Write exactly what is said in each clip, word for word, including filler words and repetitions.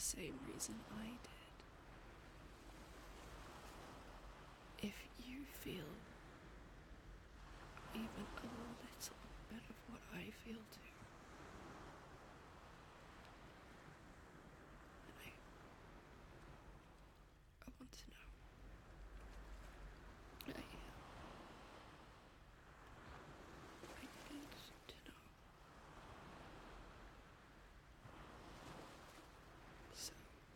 same reason I did. If you feel even a little bit of what I feel too, then I, I want to know. I, I need to know. So,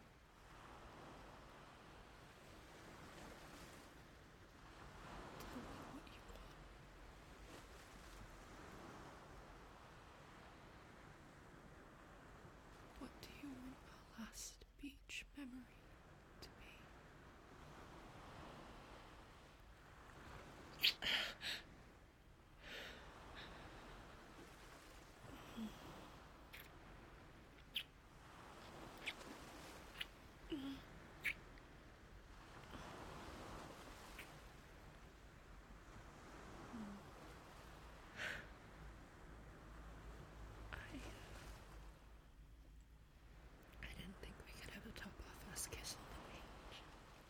tell me what you want. What do you want our last beach memory to be? I, I didn't think we could ever top our first kiss on the beach.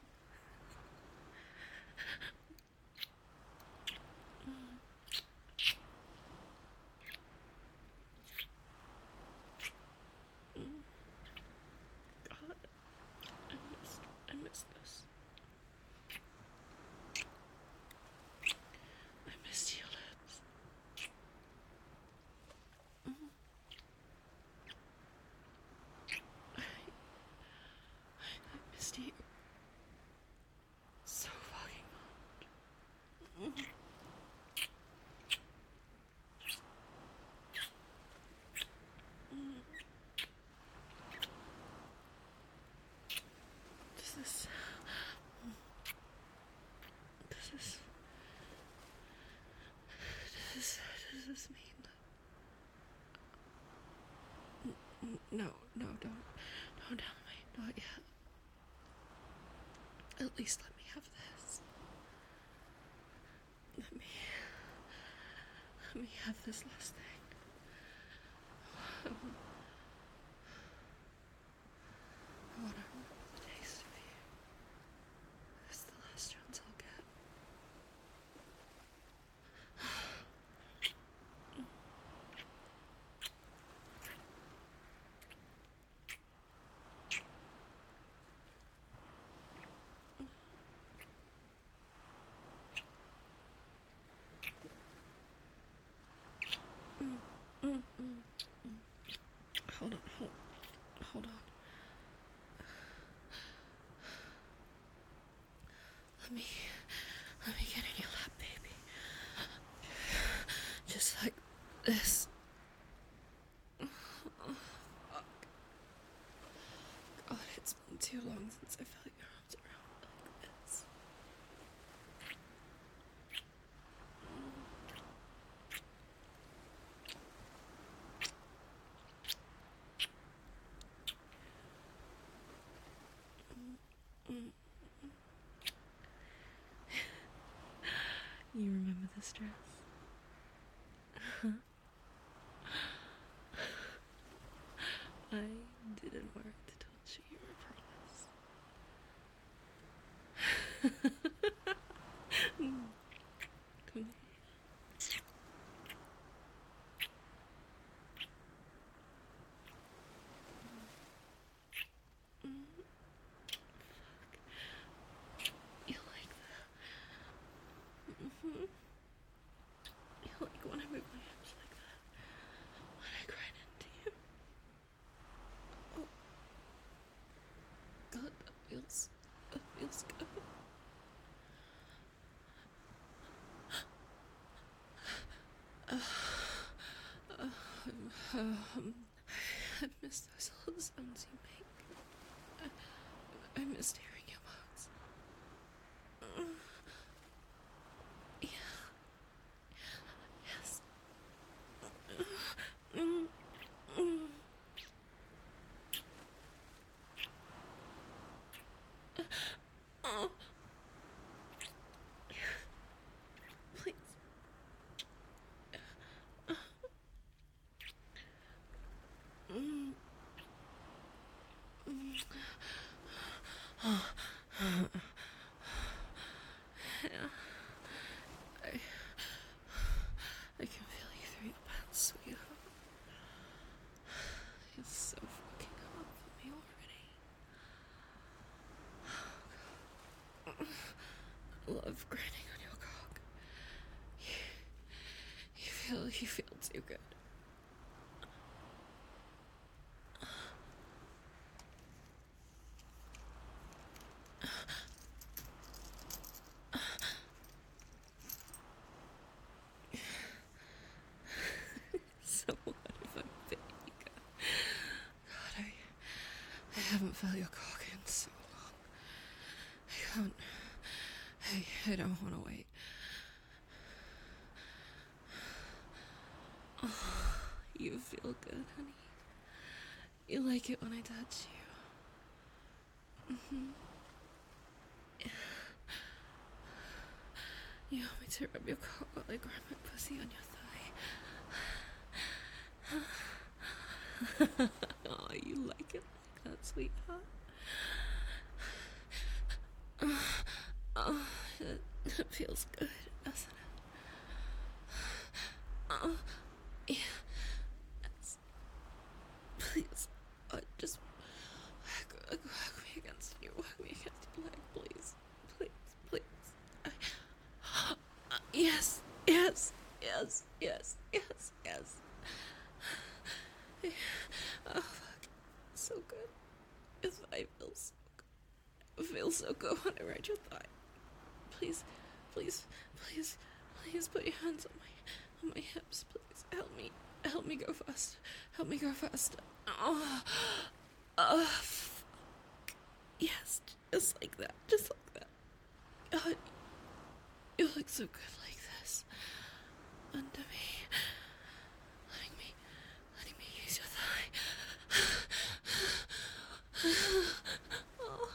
God, I missed, I missed this. I missed your lips. I, I missed you so fucking much. Does this... Does this... Does this... Does this mean... N- No, no, don't... Don't tell me. Not yet. At least let me have this. Let me... Let me have this last thing. I want... I want to remember the taste of you. It's the last chance I'll get. Mm, mm, mm. Hold on, hold, hold on. Let me, let me get in your lap, baby. Just like this. Fuck. God, it's been too long since I felt your arms around me like this. Mm. You remember this dress? I didn't wear it to touch you, I promise. Come here. Mm. Fuck. You like that? Mm-hmm. You like when I move my hips like that? When I grind into you? Oh. God, that feels... That feels good. Uh, uh, um, I miss those little sounds you make. I, I missed hearing your words. Uh, yeah. Yes. Uh, mm, mm. Oh. Please. Mm. Mm. I, I can feel you through your pants, sweetheart. It's so fucking hot for me already. Love grinding on your cock. You, you feel, you feel too good. So what if I'm big? God, I, I haven't felt your cock in so long. I can't. I, I don't want to wait. Oh, you feel good, honey. You like it when I touch you. Mm-hmm. You want me to rub your cock while I grab my pussy on your thigh? Oh, you like it like that, sweetheart? Oh, oh it, it feels good, doesn't it? Oh, yeah. Yes. Please, uh, just whack, whack, whack me against you. Whack me against your leg, please. Please, please. I, uh, yes, yes, yes, yes, yes, yes. Oh, fuck. So good. Your thigh feels so good. It feels so good when I ride your thigh. Please, please, please, please put your hands on my, on my hips. Please help me, help me go fast. Help me go faster. Oh, oh, fuck. Yes, just like that, just like that. God, you look so good like this. Under me, letting me, letting me use your thigh. Oh.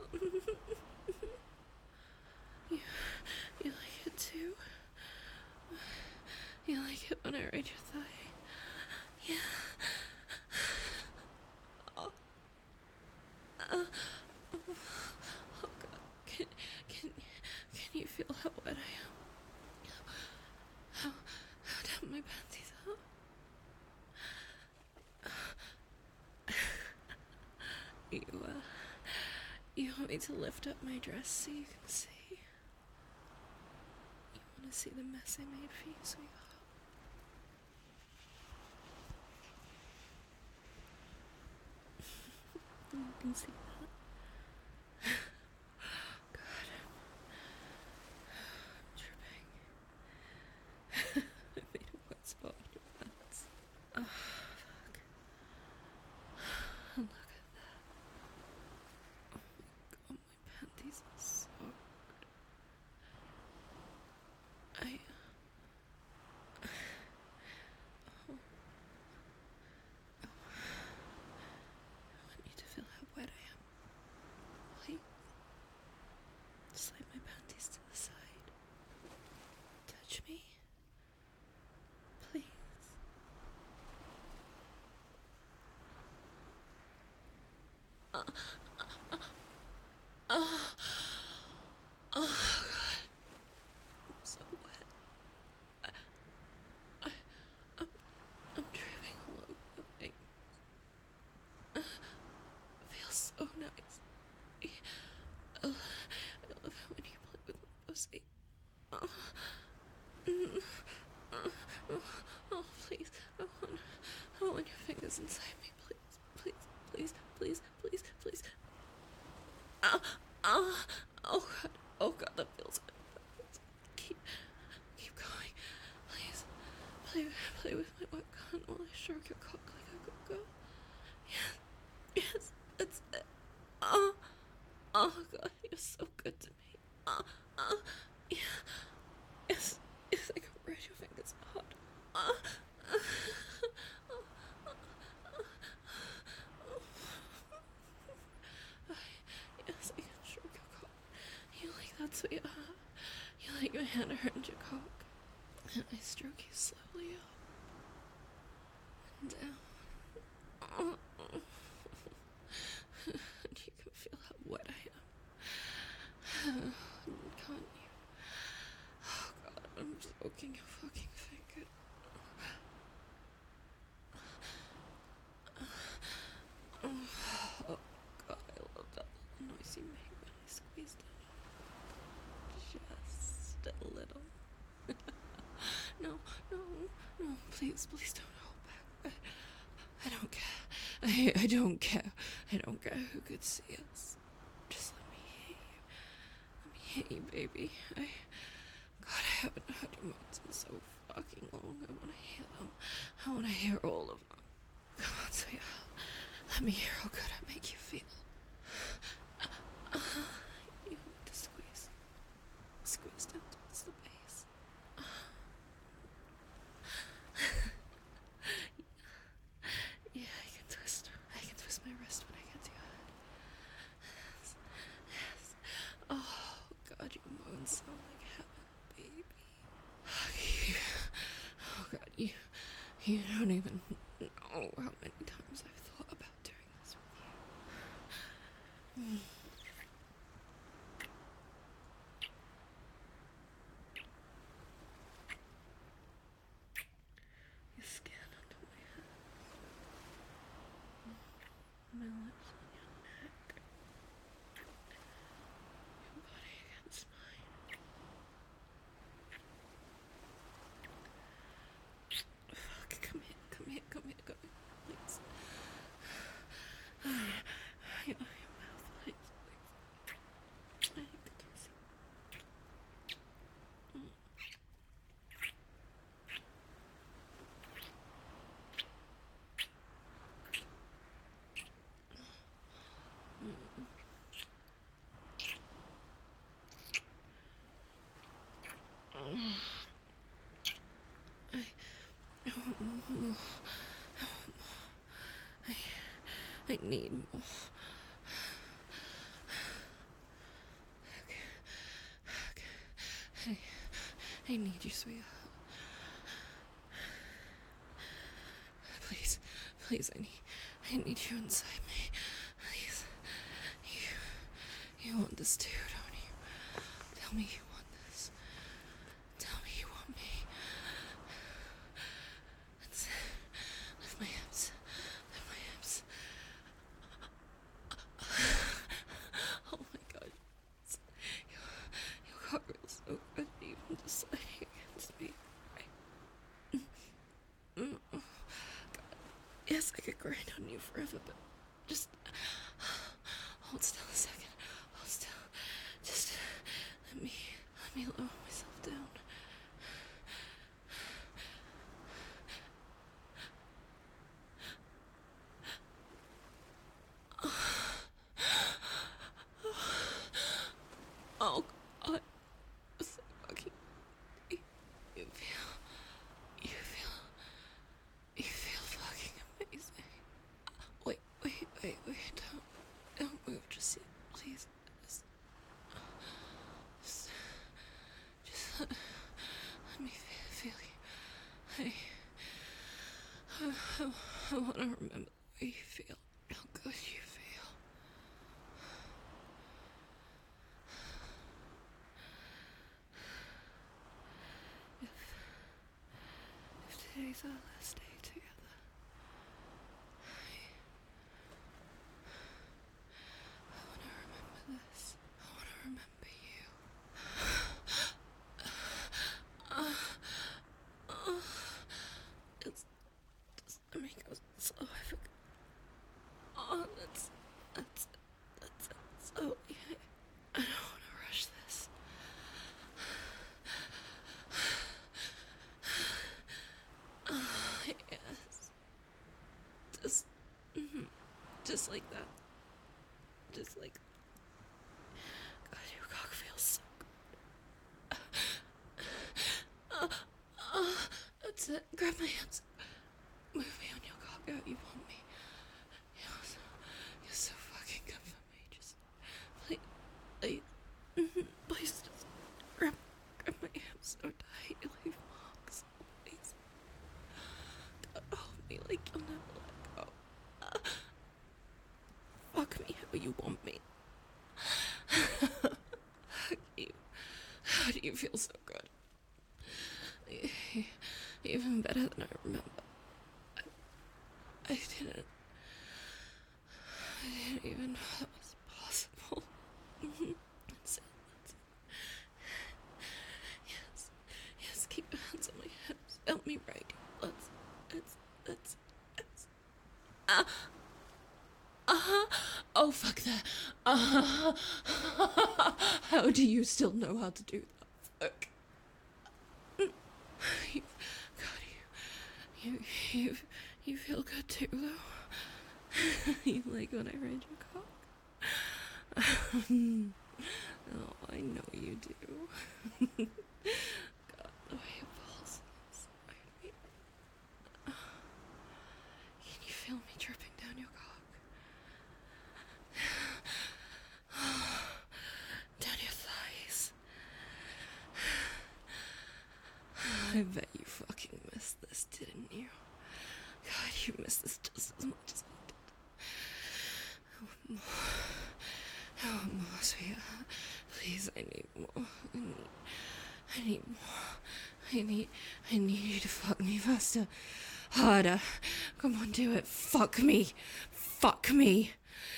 You, you like it too? You like it when I ride your thigh? Yeah. Oh. Uh, oh. Oh God. Can, can, can you feel how wet I am? How, how damp my panties are? You, uh, you want me to lift up my dress so you can see? You want to see the mess I made for you, sweetheart? You can see that? God, I'm tripping. I made a wet spot on your pants. Oh, fuck. Look at that. Oh my god, my panties are soaked. I... Oh. Oh. I want you to feel how wet I am. Please. Slide my panties to the side. Touch me. Please. Uh, uh, uh, uh, oh, God. I'm so wet. I, I, I'm, I'm dripping all over the thing. Uh, feels so nice. I, I love how when you play with my pussy. Oh, mm, uh, oh, oh, please. I want, I want your fingers inside me. Please, please, please, please, please, please. Ah, ah, oh God, oh God, that feels good. Keep, keep going. Please, play, play with my wet cunt while I stroke your cock like a good girl. Yes, yes, that's it. Oh, oh God, you're so good to me. Ah, ah, yeah, yes, yes, I can ride your fingers hard. Ah, ah, oh, oh, oh, oh. Yes, I can stroke your cock. You like that, sweetheart? You like my hand around your cock? And I stroke you slowly up and down. Oh. And you can feel how wet I am. Can't you? poking your fucking finger. Oh, God, I love that little noise you make when I squeeze down. Just a little. No, no, no, please, please don't hold back. I, I don't care. I, I don't care. I don't care who could see us. Just let me hear you. Let me hear you, baby. I, God, I haven't heard your moans in so fucking long. I want to hear them. I want to hear all of them. Come on, sweetheart. Let me hear how good I make you feel. Uh, you want to squeeze. Squeeze down towards the base. Uh. Yeah, I can twist. I can twist my wrist when I get to your head. Yes. Yes. Oh, God, your moans sound like heaven, baby. Oh, God, you, you don't even know how many times I've thought about doing this with you. Mm. Your skin under my hands. My lips on your neck. Your body against mine. Fuck, come here, come here, come here, come here, please. Your, your mouth, please, please. I need to kiss you. Mm. Mm. I, oh, I, I need more. Okay, okay. I, I need you, sweetheart. Please, please, I need, I need you inside me. Please, you, you want this too, don't you? Tell me you want this. Tell me you want me. Let's lift my hips, lift my hips. Oh my God, your, your cock is so good, even just sliding against me. I, mm, God. Yes, I could grind on you forever, but just hold still a second. Hold still. Just let me, let me lower myself down. Oh God, so fucking. You, you feel, you feel, you feel fucking amazing. Wait, wait, wait, wait! Don't, don't move just yet, please. Just, just, just let, let me feel, feel you. I, I, I, I want to remember the way you feel, how good you feel. If, if today's our last day together, I, I want to remember this. I want to remember you. Uh, uh, it's just, let me go slow. I forgot. Oh, that's, that's, that's, that's so, yeah. I don't want to rush this. Oh, yes. Just, mm, just like that. Just like, God, your cock feels so good. Uh, uh, that's it. Grab my hands. Move me on your cock out. You want me. You're so, you're so fucking good for me. Just, please, please, mm, please just grab, grab my hands so tight. You leave marks. Please. God, hold me like you'll never let go. Uh, fuck me how you want me. How do you, how do you feel so good? Even better than I remember. I, I didn't. I didn't even know that was possible. That's it. That's it. Yes. Yes, keep your hands on my hips. Help me right. Let's. Let's. Let's. Let's. Ah. Uh-huh. Oh, fuck that. Uh-huh. How do you still know how to do that? Fuck. You, God, you, you, you, you feel good too, though. You like when I ride your cock? Oh, I know you do. God, the way it falls inside me. Can you feel me dripping down your cock? Down your thighs. I bet you fucking missed this, didn't you? God, you missed this just as much as I did. I want more. I want more, sweetheart. Please, I need more. I need, I need more. I need, I need you to fuck me faster. Harder. Come on, do it. Fuck me. Fuck me.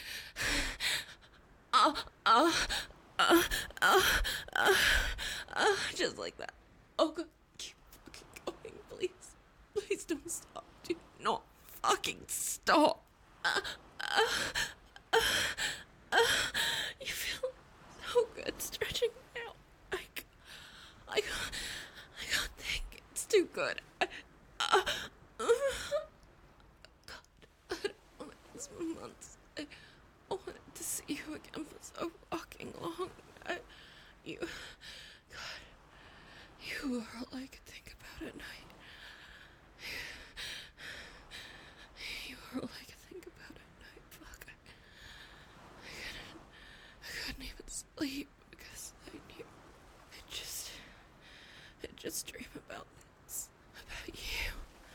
Uh, uh, uh, uh, uh, uh, just like that. Oh, God. Keep fucking going, please. Please don't stop. Do not fucking stop. Uh, uh, uh, uh, you feel so good stretching out. I, I, I can't think. It's too good. I, uh, uh, God, I don't want this for months. I wanted to see you again for so fucking long. I, you, God, you are all I could think about at night. You are all I could think about at night. Fuck, I, I couldn't, I couldn't even sleep because I knew I just, I just dream about this, about you.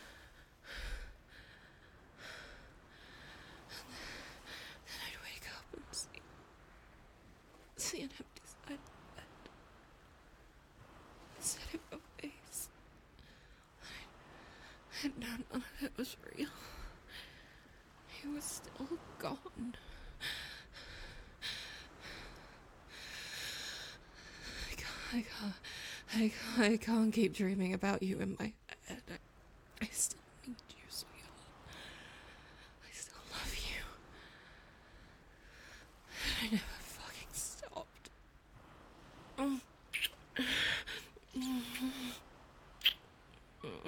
And then, then I'd wake up and see, see an empty side of the bed. Instead of your face. I, I'd known none of it was real. He was still gone. I can't, I can't, I can't, I can't keep dreaming about you in my head. I, I still need you, sweetheart. I still love you. And I never fucking stopped. Mm. Mm. Mm.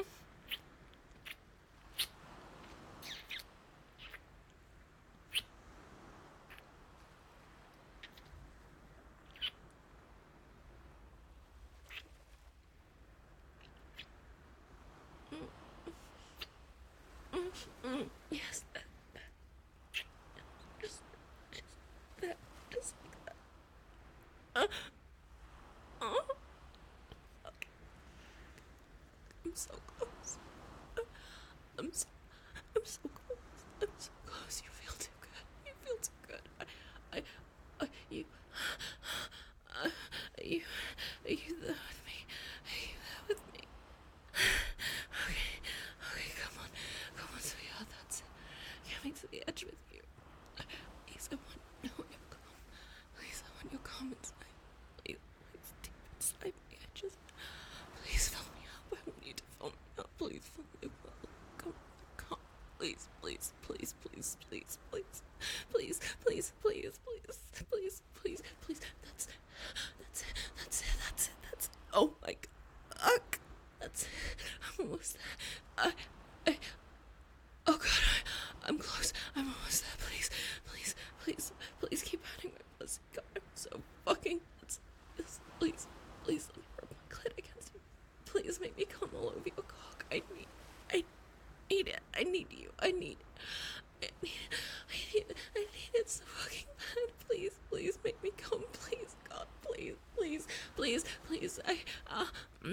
Mm, yes, that, that. Just, just that, just like that. Uh, oh, okay. I'm so close. Uh, I'm so, I'm so close. I'm so close. You feel too good. You feel too good. I, I, I you, uh, you, are you there with me? Are you there with me? Okay, okay, come on, come on, sweetheart, that's it. Get me to the edge with you. Please, I want, I want you calm. Please, I want you calm inside. Please, please, deep inside me. I just, please fill me up. I want you to fill me up. Please fill me up. Come, come. Please, please, please, please, please, please, please, please, please, please, please, please, please. That's, that's it, that's it, that's it, that's it. Oh my God. That's it. I'm almost there. I, I, oh God, I, I'm close. I'm almost there. Please, please, please, please keep patting my pussy. God, I'm so fucking. It's, it's, please, please let me rub my clit against you. Please make me come all over your cock. I need, I need it. I need you. I need, I need, I need, I need it so fucking bad. Please, please make me come. Please, God, please, please, please, please. I, uh, mm?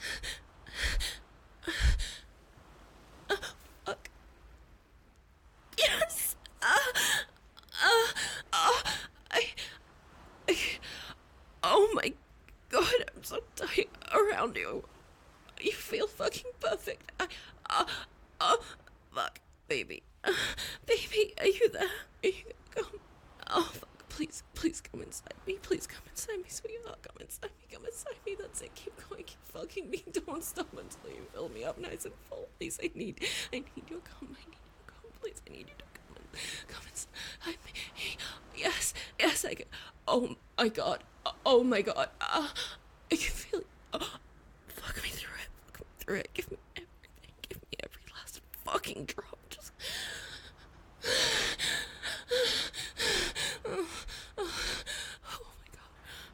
Uh, fuck. Yes. Uh, uh, uh, I, I, oh my God, I'm so tight around you. You feel fucking perfect. I, uh, uh, fuck, baby. Uh, baby, are you there? Are you come? Oh, fuck, please, please come inside me. Please come inside me, sweetheart. Come inside me, come inside me. That's it. Keep going, keep fucking me. Don't stop until you fill me up nice and full. Please, I need, I need your cum. I need your cum. Please, I need you to come in. Come inside me. Yes, yes, I can. Oh my god. Oh my god. Uh, I can feel it. Oh, fuck me through it. Fuck me through it. Give me everything. Give me every last fucking drop. Just. Oh, oh, oh my god.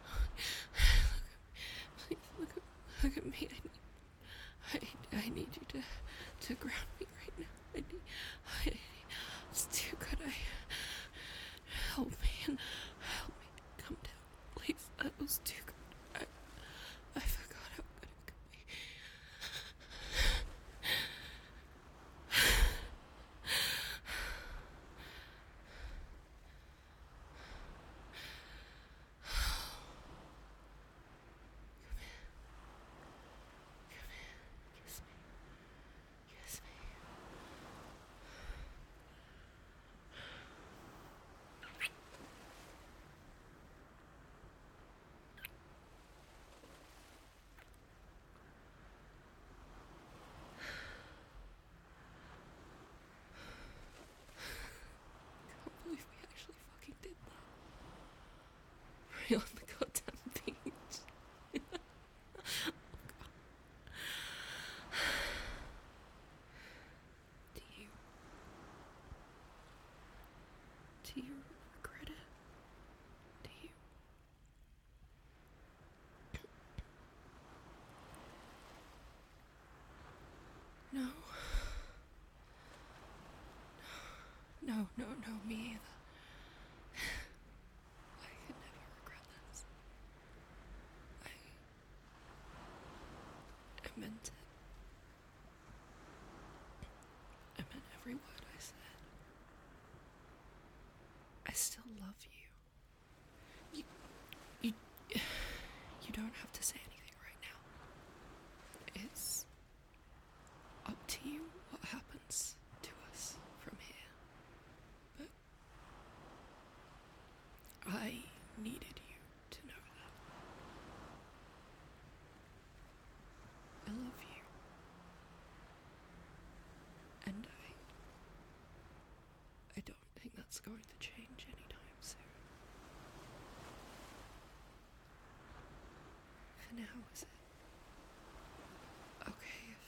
Please look at, look at me. I need, I, I need you to, to ground me right now. I need, I need, it's too good. I, help me and help me come down. Please, that was too good. I, I forgot how good it could be. Kiss me. Kiss me. I can't believe we actually fucking did that. Right on the goddamn beach. Do you... Do you regret it? Do you? No. No, no, no, me either. I could never regret this. I... I meant it. I meant every word I said. I still love you. You... You... You don't have to say anything right now. It's... up to you what happens to us from here. But... I needed you to know that. I love you. And I... I don't think that's going to change anytime soon. For now, is it okay if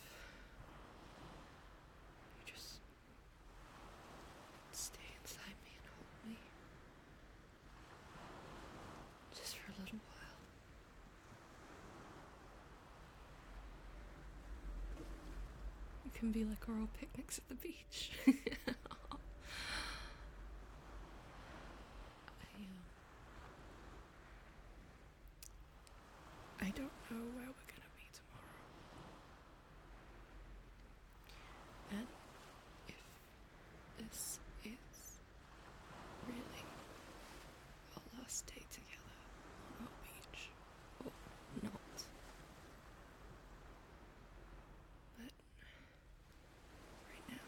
you just stay inside me and hold me? Just for a little while. It can be like our old picnics at the beach. I, um, I don't know where we're gonna be tomorrow. And if this is really our last day together on our beach, or not. But right now,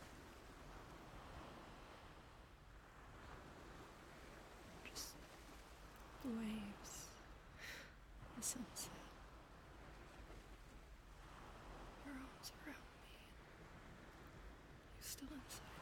just the waves, the sunset, your arms around me, you still inside.